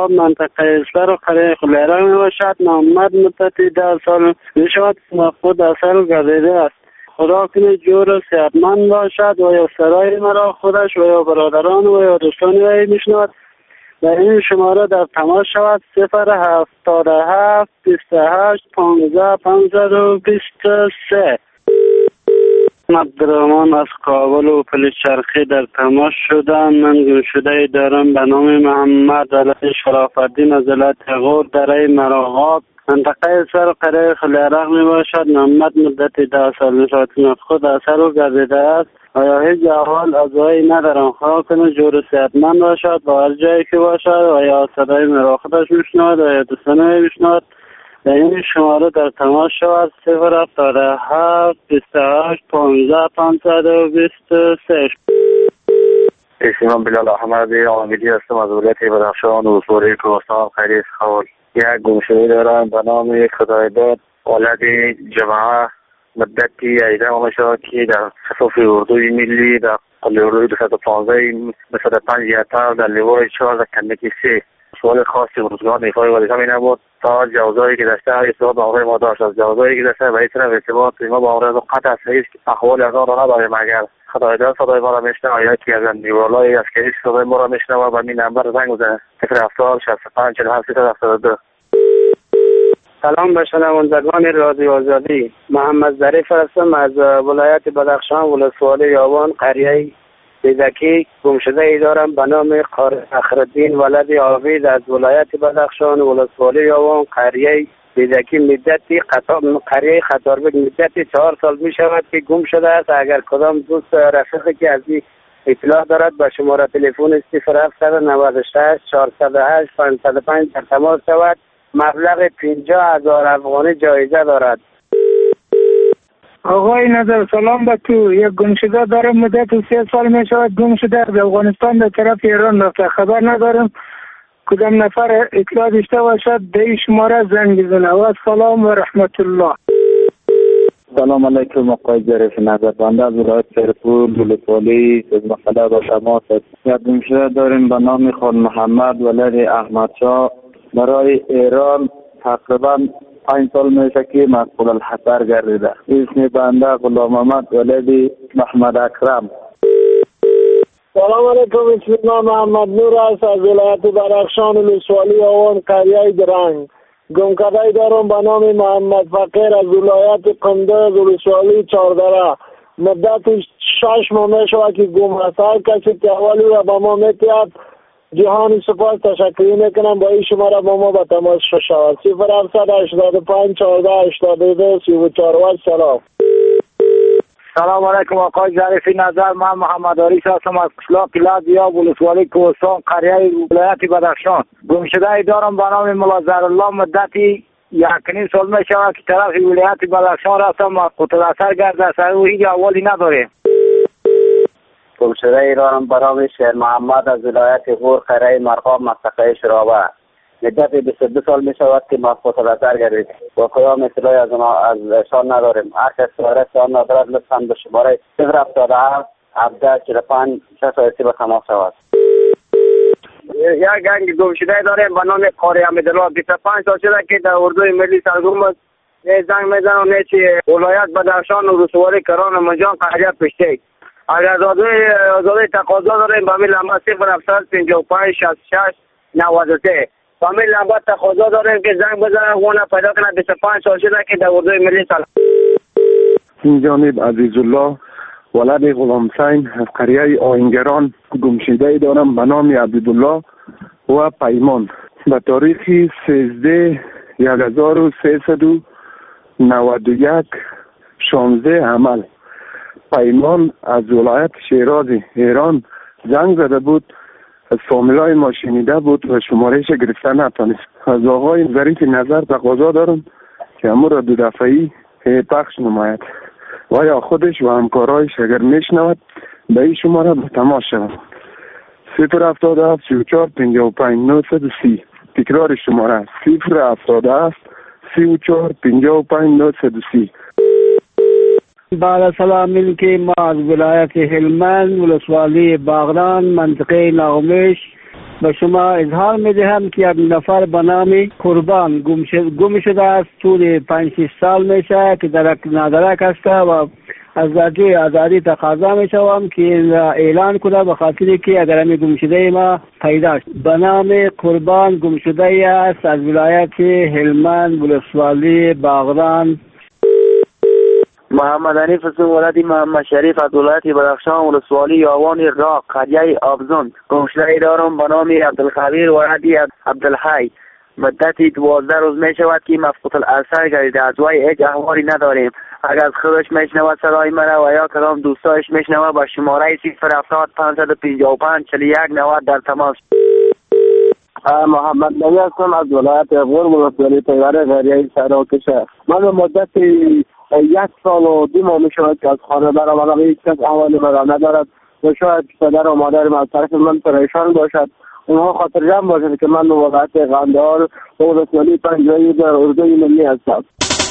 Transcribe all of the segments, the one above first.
مرغاب منطقه سر و قریه خلیره می باشد. محمد مدت 10 سال می شود خود اصل گردیده است. خدا کنه جور و صحتمند باشد و یا سرای مرا خودش و یا برادران و یا دوستان وی میشنود. در این شماره در تماس شود 077 28 15 523. عبدالرحمن از کابل و پلیس چرخی در تماس شدم. من گمشده دارم به نام محمد علی شراف‌الدین از ولایت غور در مراغاب منطقه سر قریه خلیرق می باشد. محمد مدت 10 سال می شود خود اثر و گردیده است و یا هیچ احوال از وی ندارم. خدا کنه جور صحتمند باشد با هر جایی که باشد و یا صدای مرا خودش میشنود و یا دوستانه میشنود. در این شماره در تماس شود 077 28 15 523. اسمم بلال احمدی آمیدی هستم از ولایت بدخشان و سوره کوهستان خیریس خول. یک گمشده دارم به نام خدایداد ولد جمعه مدتی 18 ماه شد که در صفوف اردوی ملی در قلعه اردوی 215 مثل 5 یتر در لیوای 4 در کندکی 3 سوال خاصی روزگار نیفای ولیدم این بود تا جوازایی که داشته ارتباط با آقای ما داشت. از جوازایی که داشته به این طرف ارتباط ما با آقای قطع است که احوال از آن را نداریم. اگر خدایداد صدای ما را میشنوه یا یکی از نیورالای عسکری صدای ما را میشنوه و این نمبر زنگ بزنه 070 65 47 372. سلام به شنوندگان رادیو آزادی. محمد ظریف هستم از ولایت بدخشان ولسوالی یابان قریه بیدکی. گمشده ای دارم به نام قاری فخرالدین ولد عابد از ولایت بدخشان ولسوالی یابان قریه بیدکی. مدتی قریه خطاربک مدتی 4 سال می شود که گم شده است. اگر کدام دوست رفیقی که از این اطلاع دارد به شماره تلفن 0796 408 505 در تماس شود. مبلغ 50,000 افغانی جایزه دارد. آقای نظر سلام به تو. یک گمشده دارم مدت 3 سال می شود گم شده از افغانستان در طرف ایران رفته. خبر ندارم کدام نفر اطلاع داشته باشد به این شماره زنگ بزنه. و سلام و رحمت الله. سلام علیکم آقای ظریف نظر بنده از ولایت سرپور ولسوالی از مسئله با تماس است. یک گمشده داریم به نام خان محمد ولد احمدشاه برای ایران تقریبا 5 سال میشه که مسئول الحصر گردیده. اسم بنده غلام محمد ولد محمد اکرم. سلام علیکم. اسم محمد نور است از ولایت بدخشان ولسوالی آوان قریه درنگ. گم کرده دارم به نام محمد فقیر از ولایت قندوز ولسوالی چاردره. مدت 6 ماه می شود که گم است. هر کسی که اولی و با ما میتید جهان سپاس تشکر میکنم. با این شماره با ما به تماس شود 0785 14 82 34. سلام. سلام علیکم آقای ظریف نظر. من محمد عریس هستم از قشلاق لازیا ولسوالی کوهستان قریه ولایت بدخشان. گمشده ای دارم به نام ملا ظهرالله مدتی 1.5 سال می شود که طرف ولایت بدخشان رفتم و قتل اثر گرده است. او هیچ احوالی نداره. گمشده ای دارم به نام شیر محمد از ولایت غور قریه مرغاب منطقه شرابه. مدت 22 سال می شود که ما قتل اثر گردید و کدام اطلاعی از ایشان نداریم. هر کس شماره ایشان ندارد لطفاً به شماره 077 17 45 6 به تماس شود. یک گنگ گمشده داریم به نام قاری حمیدالله 25 سال شده که در اردوی ملی سرگرم است. زنگ میزنم چی ولایت بدخشان و ولسوالی کران منجان قریه پشته. اگر آزادی تقاضا داریم به میل نمبر 0755 66 93 به میل نمبر تقاضا داریم که زنگ بزنن خونه پیدا کنه. 25 سال شده که در اردوی ملی سرگرم. این جانب عزیزالله ولد غلام حسین از قریه آهنگران گمشده دارم به نام عبدالله و پیمان. به تاریخ 13/1391 16 عمل پیمان از ولایت شیراز ایران زنگ زده بود. از فامیلای ما شنیده بود و شمارهش گرفته نتانست. از آقای ظریف نظر تقاضا دارم که امور را 2 دفعه‌ای پخش نماید و یا خودش و همکارایش اگر میشنود به این شماره به تماس شود 077 34 55 930. تکرار شماره 077 34 55 930. بعد سلام که ما از ولایت هلمند ولسوالی باغران منطقه ناغمش به شما اظهار میدهم که یک نفر به نام قربان گم شده است. طول 5-6 سال میشه که درک نادرک است و از درجه آزادی تقاضا میشوم که این را اعلان کنه، به خاطر که اگر همی گمشده ما پیدا شد. به نام قربان گمشده است از ولایت هلمند، ولسوالی باغران. محمد حنیف حسین ولدی محمد شریف از ولایت بدخشان، ولسوالی یاوان راق، قریه آبزون. گمشده دارم به نام عبدالخبیر ولدی عبدالحی. مدتی 12 روز می شود که مفقود الاثر گردیده. از وی هیچ احوالی نداریم. اگر از خودش میشنود صدای مرا و یا کدام دوستایش میشنود با شماره 070 555 41 90 در تماس. محمد نبی هستم از ولایت غور، ولسوالی پیوره غریه سراکشه. من به مدت 1 سال و 2 ماه می شود که از خانه برآمدم. هیچ کس احوالی مرا ندارد و شاید پدر و مادرم از طرف من پریشان باشد. اونها خاطر جمع باشد که من به ولایت قندهار و ولسوالی پنجایی در اردوی ملی هستم.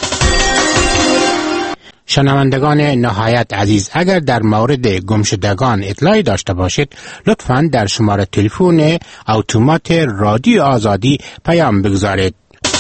شنوندگان نهایت عزیز، اگر در مورد گمشدگان اطلاعی داشته باشید لطفاً در شماره تلفن اتومات رادیو آزادی پیام بگذارید.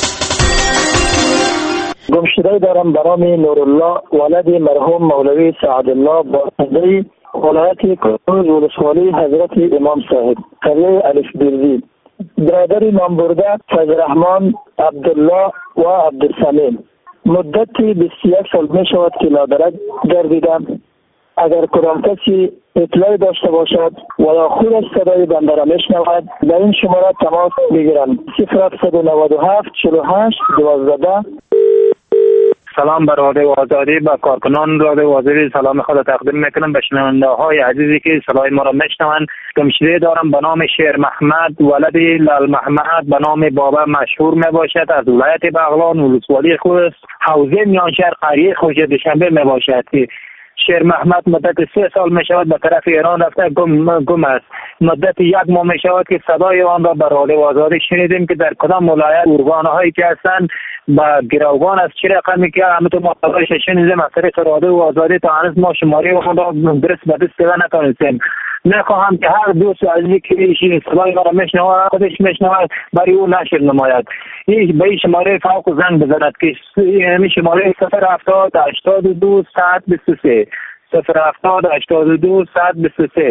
گمشده دارم به نام نورالله ولد مرحوم مولوی سعدالله باسندی، ولایت کنوز، ولسوالی حضرت امام صاحب، قریه الف بیرزی. برادر نام برده فضلرحمن، عبدالله و عبدالسلیم. مدتی 21 سال می شود که نادرک گردیدم. اگر کدام کسی اطلاعی داشته باشد و یا خودش صدای بنده را میشنود به این شماره تماس بگیرم. 0797 48 12. سلام بر رادیو آزادی، با کارکنان رادیو آزادی سلام خود تقدیم میکنم. به شنونده های عزیزی که صدای ما را میشنوند. گمشده دارم به نام شیر محمد ولدی لال محمد، به نام بابا مشهور می باشد، از ولایت بغلان، ولسوالی خوست، حوزه میانشهر، قریه خوش دوشنبه می باشد. شیر محمد مدت 3 سال می شود به طرف ایران رفته گم است. مدت 1 ماه می شود که صدای آن را به رادیو آزادی شنیدیم که در کدام ولایت ارگانه هایی که هستند با گروگان از چه رقمی که همتون مطابقش شنیدیم از طریق رادیو آزادی تا هنوز ما شماره و خود را درست به دست پیدا نتونستیم. میخواهم که هر دوست عزیزی که صدای ما را میشنود خودش میشنود برای او نشر نماید. این به این شماره فوق زنگ بزند که این شماره 070 82 123 070 82 123.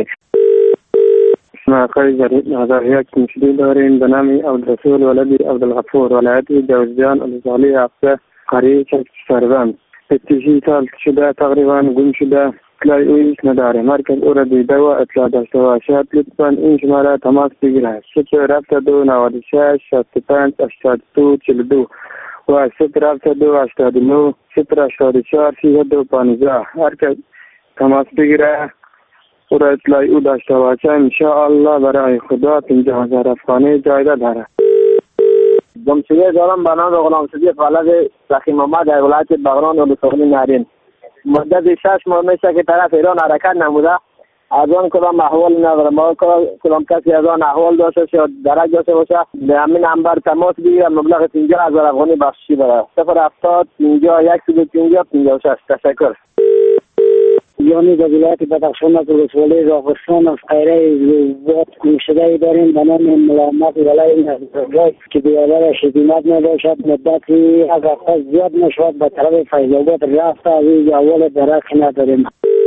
مقای جدید نظریه گمشده داریم به نام عبدالرسول ولدی عبدالغفور، ولایت جوزجان، ولسوالی هفته، قریه سروند. 30 سال شده تقریبا گم شده. اطلاعی او هیچ نداره. مرکز او را دیده و اطلاع داشته باشد لطفا این شماره تماس بگیرد. 072 96 65 82 42 و 072 89 084 32 15. هر کس تماس بگیره او را اطلاعی او داشته باشه انشاءالله برای خدا 50,000 افغانی جایزه داره. گمشده دارم به نام غلام صدیق ولد رحیم آمد در ولایت بغران و ولسوالی نارین. مدت 6 ماه میشه که طرف ایران حرکت نموده. از آن کدام احوال نداره. ما کدام کسی از آن احوال داشته یا درک داشته باشه به همین نمبر تماس بگیرم. مبلغ 50,000 افغانی بخشی بره. 070 50 150 56. تشکر. یعنی در ولایت بدخشان از ولسوالی راغستان از قریه زیاد گمشده داریم به نام ملامت ولای نزدگاه که بیادر خدمت نباشد. مدتی از هفته زیاد نشود به طرف فیض‌آباد رفته. از این اول درک نداریم.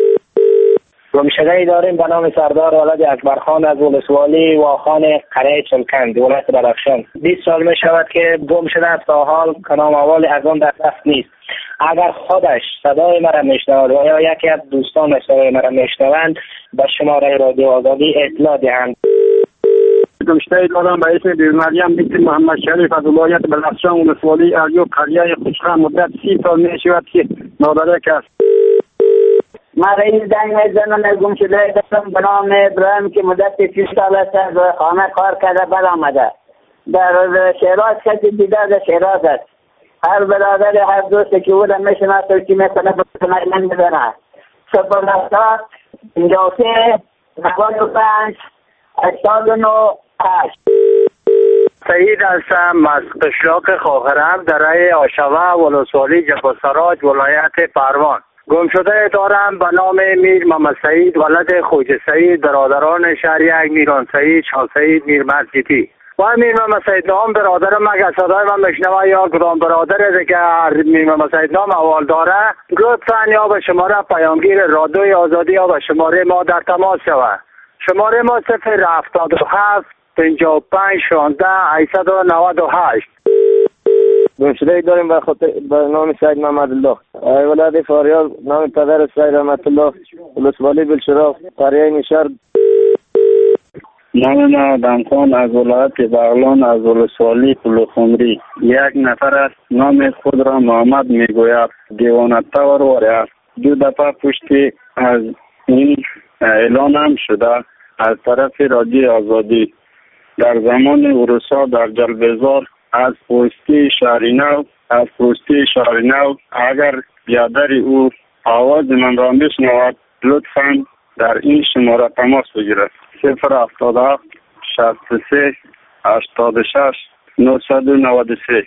گمشده داریم به نام سردار ولد اکبرخان از ولسوالی واخان قریه چلکند، ولایت بدخشان. 20 سال می شود که گم شده است. تا حال کدام احوالی از آن در دست نیست. اگر خودش صدای مرا میشنود و یا یکی از دوستان صدای مرا میشنوند به شماره رادیو آزادی اطلاع دهند. گمشده دارم به اسم بیرمریم بیت محمد شریف از ولایت بدخشان، ولسوالی اریوب، قریه خوشخم. مدت 30 سال می شود که نادرک است. من رئیس زنگ میزنم گمشده دارم به نام ابراهیم که مدت 30 سال است از خانه کار کرده بر آمده. در شیراز کسی دیده در شیراز است. هر برادر هر دوستی که بودم میشنه توی میکنه من بزنه. 070 53 95 89 8. سعید هستم از قشلاق خواهرم در رای آشوه، ولسوالی جبل سراج، ولایت پروان. گمشده دارم به نام میر محمد سعید ولد خوجه سعید، برادران شهر یک میران سعید، شاه سعید، میر مسجدی. و میر محمد سعید نام برادرم اگر صدای من بشنوه یا کدام برادر که میر محمد سعید نام اول داره، لطفا یا به شماره پیامگیر رادیوی آزادی یا به شماره ما در تماس شود. شماره ما 077 55 16 898. گمشده داریم به نام سید محمد الله، ولد فاریاب، نام پدر سید رحمت الله، ولسوالی بلشراف، قریه نشر. نام آدمخان از ولایت بغلان از ولسوالی پلوخمری. یک نفر است نام خود را محمد میگوید، دیوانه‌طور است. 2 دفعه پشتی از این اعلان هم شده از طرف رادیو آزادی در زمان عروسا در جلبزار از پستی شهرینو اگر بیادر او آواز من را میشنود لطفاً در این شماره تماس بگیرد. 077 63 86 993.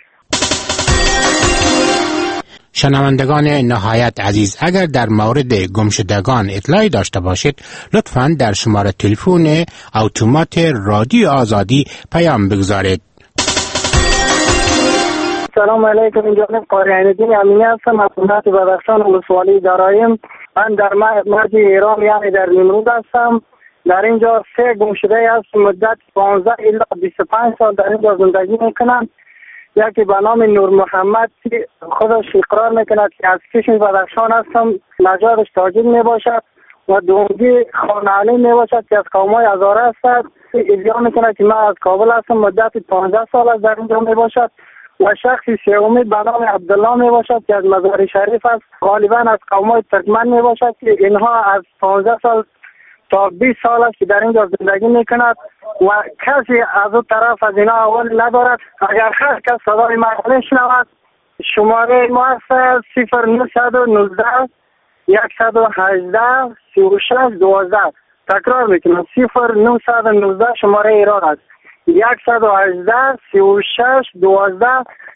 شنوندگان نهایت عزیز، اگر در مورد گمشدگان اطلاعی داشته باشید لطفاً در شماره تلفن اتومات رادیو آزادی پیام بگذارید. سلام علیکم، اینجا قاری عین‌الدین امینی هستم از ولایت بدخشان ولسوالی درایم. من در مرز ایران یعنی در نمرود هستم. در اینجا 3 گمشده است مدت 15 الی 25 سال در اینجا زندگی میکنند. یکی به نام نور محمد که خودش اقرار میکند که از کشور بدخشان هستم، نژادش تاجیک میباشد، و دومی خان علی میباشد که از قومای هزاره است. ادعا میکند که من از کابل هستم، مدت 15 سال از در اینجا میباشد. و شخص سومی به نام عبدالله میباشد که از مزار شریف است، غالبا از قومای ترکمن میباشد که اینها از 15 سال تا 20 سال است که در اینجا زندگی میکند و کسی از اون طرف از اینا اول ندارد. اگر هر کس صدای من بشنود شماره ما است 0919 118 36 12. تکرار میکنم 0919 شماره ایران است 118 36 12.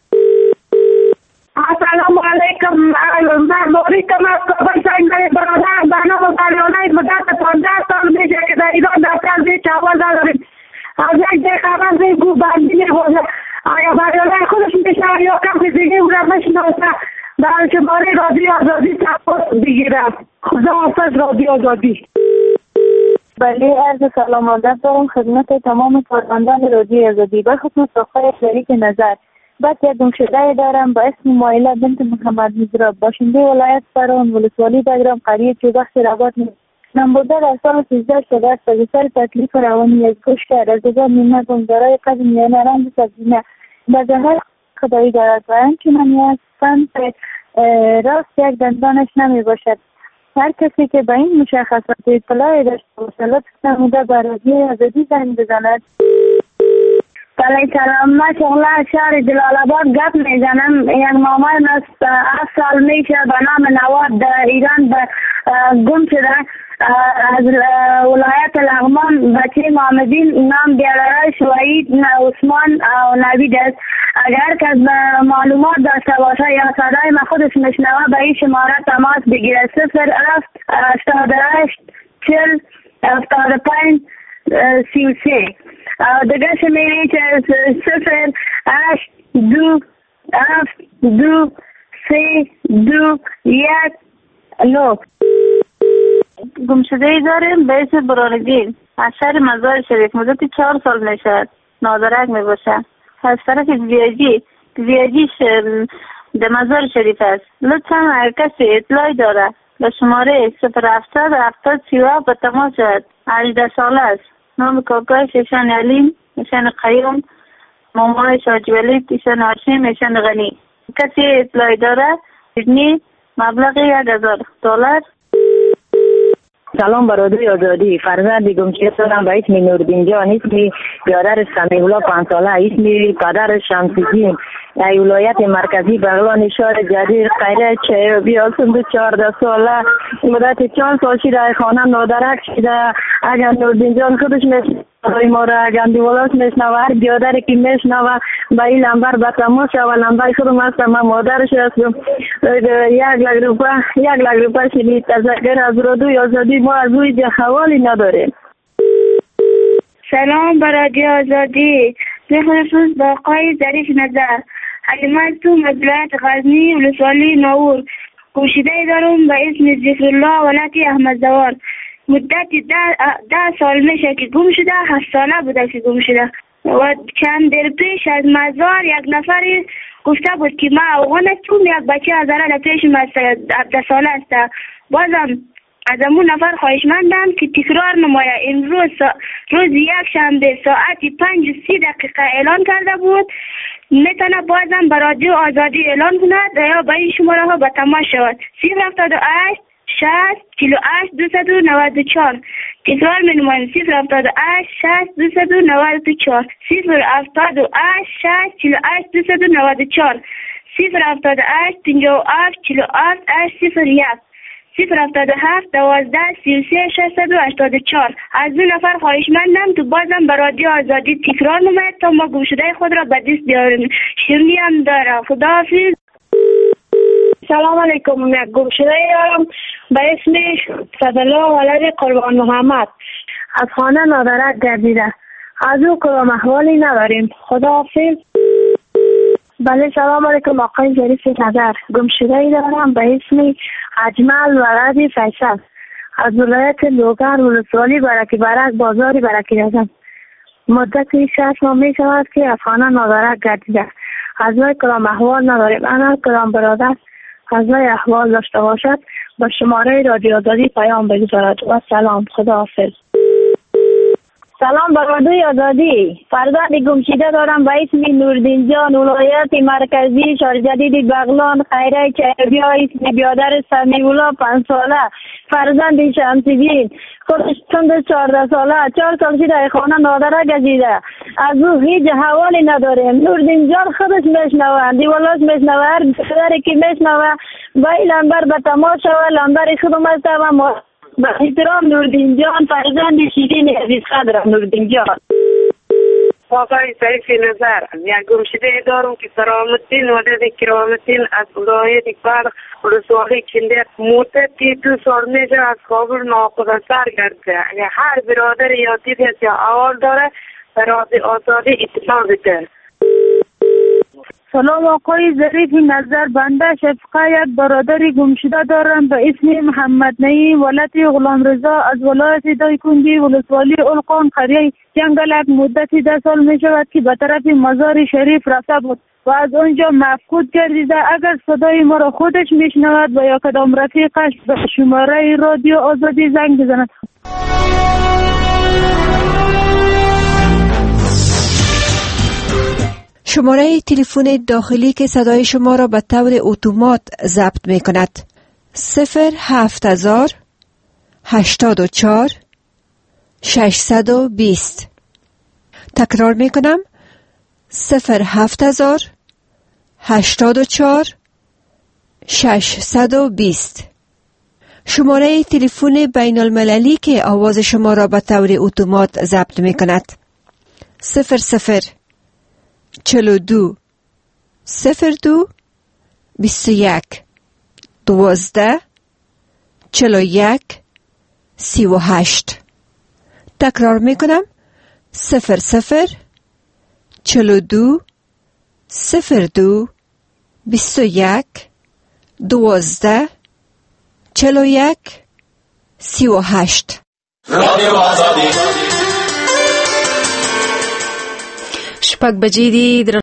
السلام علیکم. من موریکم از کابل سنگ برادر بنام بریانه مدت 15 سال میشه که در ایران دفتر زیر چاول داریم. از یک ده خبر زیر بندی میگوزه. آیا بریانه خودش میشه یا کسی دیگه او را مشناسه در شماره رادیو آزادی تماس بگیرم. خدا حافظ رادیو آزادی. بله، عرض سلام علیکم دارم خدمت تمام کارمندان رادیو آزادی. به خدمت آقای شریک نظر، بعد یک گمشده دارم با اسم مایله بنت محمد مزراب، باشنده ولایت فران ولسوالی بگرام، قریه چوبخش رباط نمبرده در سال 13 شده از سر تکلیف روانی از کش کرد. از دیگر نیمه گمدارای قدم میانه رنگ سبزینه به ظاهر خدایی دارد و همچنان از سمت راست یک دندانش نمی باشد. هر کسی که به این مشخصات اطلاعی داشته باشد لطفاً نموده بر رادیو آزادی زنگ بزند. بله سلام، من شغله از شهر جلال آباد گپ میزنم. یک مامان از 7 سال میشه به نام نواد در ایران گم شده. از ولایت لغمان بچه محمدین نام بیادرای شوید عثمان و نوید است. اگر کس معلومات داشته باشه یا صدای من خودش مشنوه به این شماره تماس بگیره 07 88 40 75 33. دیگه شمیره که 08 2 7 2 3 2 1 9. گمشده ای داریم به اسم برارگین از شهر مزار شریف، مدت 4 سال میشد، نادرک میباشه، از طرف زیادیش در مزار شریف است. لطفا هر کسی اطلاعی داره به شماره 070 70 37 به تماس شد. 18 ساله است. نام کاکایش ایشان علیم، ایشان قیوم، مامایش حاجی ولید، ایشان هاشم، ایشان غنی. کسی اطلاعی داره بدنی مبلغ $1000. سلام برادری آزادی. فرزند گمشده دارم به اسم نوردین جان، اسم بیادر سمیع الله 5 ساله، اسم پدر شمس‌الدین، ولایت مرکزی بغلان شهر جدید، قریه چیابی، سن 14 ساله، مدت 4 سال شده خانه نادرک شده. اگر نوردین جان خودش ما را گندی ولات میشنوه، هر بیادری که میشنوه به این لنبر به تماس و لنبر خودم هستم. من مادرش هستم. 1 لک روپیه شدید. تذکر از رادیوی آزادی ما از روی حوالی نداریم. سلام بر رادیو آزادی. بخصوص با آقای ظریف نظر، حلیمت تو مدلت غزنی ولسوالی ناور. گمشده دارم به اسم ذکرالله ولایت احمدزوار. مدت 10 سال میشه که گم شده. 7 ساله بوده که گم شده و چند در پیش از مزار یک نفری گفته بود که ما افغانستون یک بچه از در پیش ما 17 ساله است. بازم از امون نفر خواهشمندم که تکرار نمایه. امروز روز یک شنبه ساعت 5:30 اعلان کرده بود. میتونه بازم به رادیو آزادی اعلان کند یا به این شماره ها به تماس شود. 078 60 48 294. تکرار می نماییم. 078 60 294. 078 60 48 294. 078 57 48 801. 077 12 33 684. از دو نفر خواهشمندم تو بازم به رادیو آزادی تکرار نماید تا ما گمشده خود را به دست بیاریم. شیرینی هم داره. خداحافظ. سلام علیکم. یک گمشده دارم به اسم صدالله ولد قربان محمد. از خانه نادرک گردیده. از او کدام احوالی نداریم. خداحافظ. بله سلام علیکم آقای ظریف نظر. گمشده دارم به اسم اجمل ولد فیصل از ولایت لوگر ولسوالی برک بازاری برکی رزم. مدت 6 ماه می شود که از خانه نادرک گردیده. از وی کدام احوال نداریم. انا کدام برادر از وی احوال داشته باشد با شماره رادیو آزادی پیام بگذارد. و سلام. خداحافظ. سلام بر رادیوی آزادی. فرزند گمشده دارم به اسم نوردین جان ولایت مرکزی شهر جدید بغلان خیره چهربیا. اسم بیادر سمیولا 5 ساله فرزند شمس‌دین. خودش تند 14 ساله 4 سال شده خانه نادره گزیده. از او هیچ حوالی نداریم. نوردین جان خودش میشنوه، دیولاش میشنوه، هر بیادری که میشنوه با این لنبر به تماس شوه. لنبر خودم است و ما با احترام نوردین جان فرزند شیرین عزیز قدرم. نوردین جان آقای ظریف نظر، یک گمشده دارم که کرامالدین ولد کرامالدین از ولایت بلخ ولسوالی کندر. مدتی 2 سال میشه از کابل ناخودآگاه گرده. اگر هر برادر یا دیده یا احوال داره به رادیو آزادی اطلاع بده. سلام آقای ظریف نظر. بنده شفقه یک برادری گمشده دارم به اسم محمد نعیم ولد غلام رضا از ولایت دایکنډي ولسوالی القان قریه جنگلک. مدت 10 سال می شود که به طرف مزار شریف رفته بود و از آنجا مفقود گردیده. اگر صدای ما را خودش میشنود و یا کدام رفیقش به شماره رادیو آزادی زنگ بزند. شماره تلفن داخلی که صدای شما را به طور اتومات ضبط می کند 07000 84 620. تکرار می کنم 07000 84 620. شماره تلفن بین المللی که آواز شما را به طور اتومات ضبط می کند 00 42 02 21 12 41 38. تکرار می کنم 00 42 02 21 12 41 38. رادیو آزادی 6 بجې دي.